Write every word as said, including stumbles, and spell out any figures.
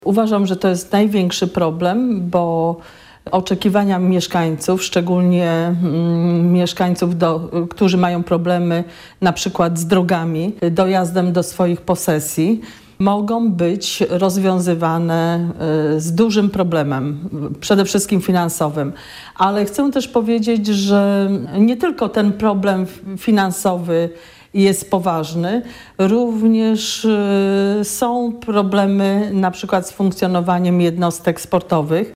Uważam, że to jest największy problem, bo oczekiwania mieszkańców, szczególnie mm, mieszkańców, do, którzy mają problemy na przykład z drogami, dojazdem do swoich posesji, mogą być rozwiązywane y, z dużym problemem, przede wszystkim finansowym. Ale chcę też powiedzieć, że nie tylko ten problem finansowy jest poważny, również y, są problemy na przykład z funkcjonowaniem jednostek sportowych.